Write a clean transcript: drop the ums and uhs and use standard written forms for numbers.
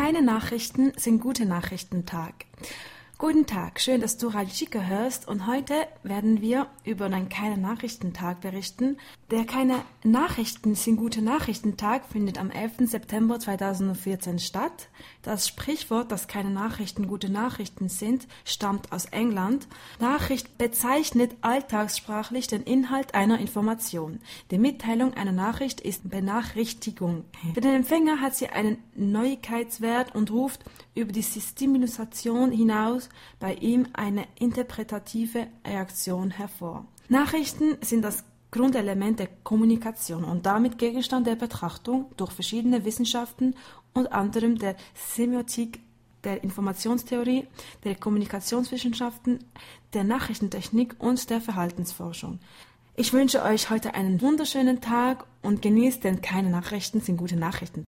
Keine Nachrichten sind gute Nachrichten-Tag. Guten Tag, schön, dass du Radio Chica hörst und heute werden wir über einen Keine Nachrichten-Tag berichten. Der Keine Nachrichten sind gute Nachrichten-Tag findet am 11. September 2014 statt. Das Sprichwort, dass keine Nachrichten gute Nachrichten sind, stammt aus England. Nachricht bezeichnet alltagssprachlich den Inhalt einer Information. Die Mitteilung einer Nachricht ist Benachrichtigung. Für den Empfänger hat sie einen Neuigkeitswert und ruft über die Stimulation hinaus bei ihm eine interpretative Reaktion hervor. Nachrichten sind das Grundelement der Kommunikation und damit Gegenstand der Betrachtung durch verschiedene Wissenschaften, unter anderem der Semiotik, der Informationstheorie, der Kommunikationswissenschaften, der Nachrichtentechnik und der Verhaltensforschung. Ich wünsche euch heute einen wunderschönen Tag und genießt, denn keine Nachrichten sind gute Nachrichten.